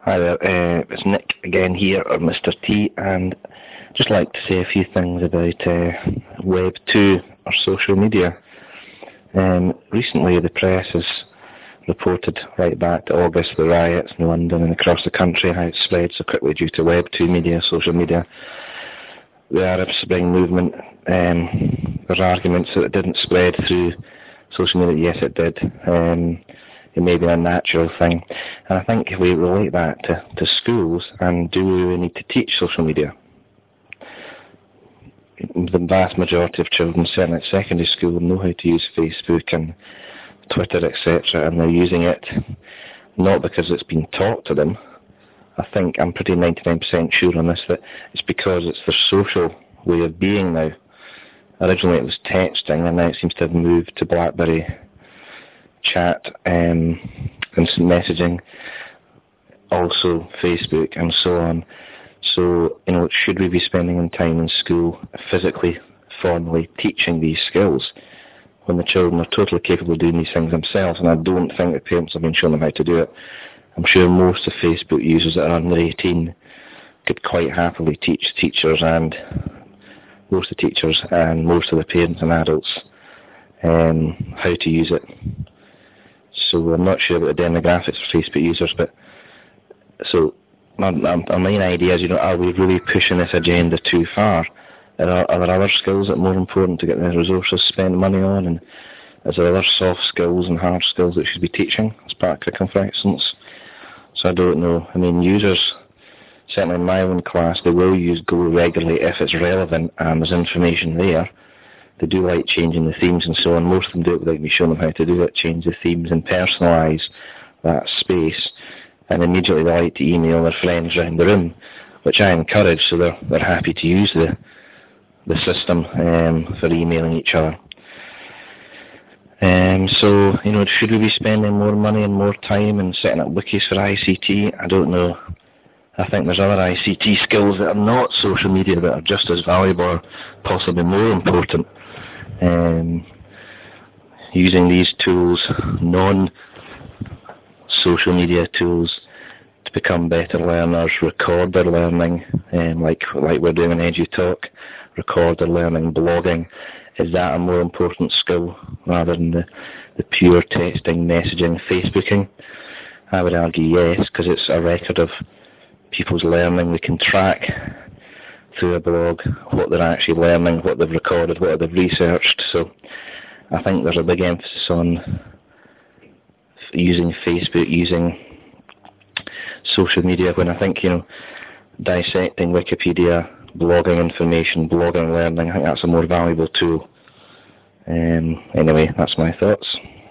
Hi there, it's Nick again here, or Mr. T, and just like to say a few things about Web 2 or social media. Recently the press has reported right back to August the riots in London and across the country, how it spread so quickly due to Web 2 media, social media. The Arab Spring movement, there's arguments that it didn't spread through social media. Yes, it did. It may be a natural thing. And I think if we relate that to schools, and do we really need to teach social media? The vast majority of children, certainly at secondary school, know how to use Facebook and Twitter, etc., and they're using it not because it's been taught to them. I'm pretty 99% sure on this, that it's because it's their social way of being now. Originally it was texting, and now it seems to have moved to BlackBerry chat, instant messaging, also Facebook and so on. So, should we be spending time in school physically, formally teaching these skills when the children are totally capable of doing these things themselves? And I don't think that parents have been showing them how to do it. I'm sure most of Facebook users that are under 18 could quite happily teach teachers and most of the teachers and most of the parents and adults how to use it. So I'm not sure about the demographics of Facebook users, but so my main idea is, are we really pushing this agenda too far? Are there other skills that are more important to get the resources spent money on? And is there other soft skills and hard skills that we should be teaching as part of curriculum for excellence? So I don't know. Users, certainly in my own class, they will use Go regularly if it's relevant and there's information there. They do like changing the themes and so on. Most of them do it without me showing them how to do it, change the themes and personalise that space. And immediately they like to email their friends around the room, which I encourage, so they're happy to use the system for emailing each other. Should we be spending more money and more time and setting up wikis for ICT? I don't know. I think there's other ICT skills that are not social media that are just as valuable or possibly more important. Using these tools, non-social media tools, to become better learners, record their learning, like we're doing in EduTalk, record their learning, blogging. Is that a more important skill rather than the pure texting, messaging, Facebooking? I would argue yes, because it's a record of people's learning. We can track through a blog what they're actually learning, what they've recorded, what they've researched. So I think there's a big emphasis on using Facebook, using social media, when I think, dissecting Wikipedia, blogging information, blogging learning, I think that's a more valuable tool. Anyway, that's my thoughts.